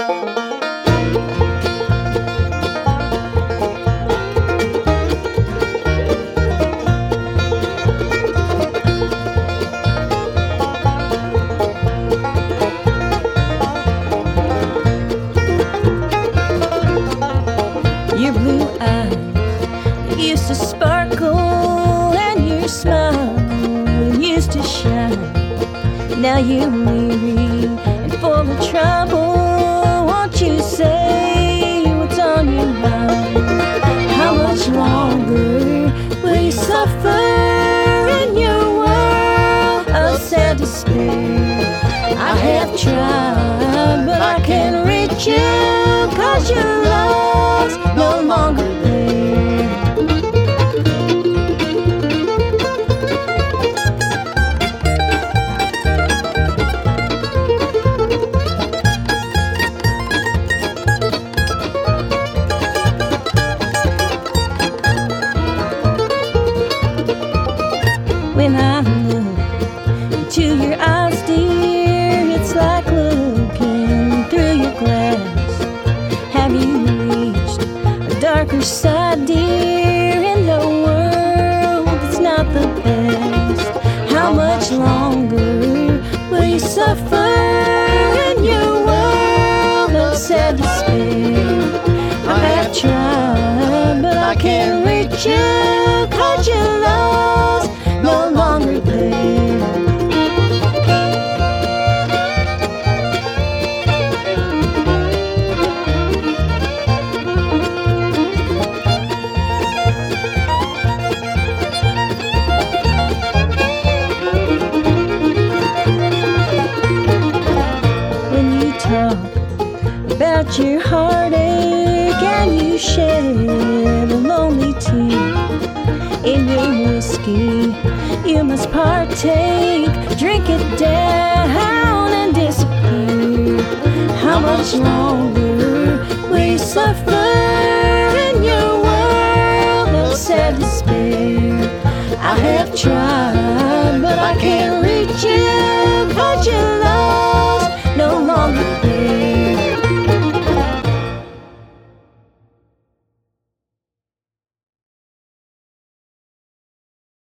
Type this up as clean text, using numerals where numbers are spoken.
Your blue eyes used to sparkle and your smile used to shine. Now you're weary and full of trouble. Won't you say what's on your mind? How much longer will you suffer in your world of sad despair? I have tried, but I can't reach you, 'cause your love's no longer there. When I look into your eyes, dear, it's like looking through your glass. Have you reached a darker side, dear, in the world that's not the best? How much longer will you suffer in your world of sad despair? I have tried, but I can't reach you, 'cause your love's no longer there. When you talk about your heartache and you shed a lonely tear, in your whiskey you must partake. Drink it down and disappear. How much longer will you suffer in your world of sad despair? I have tried, but I can't reach you, 'cause you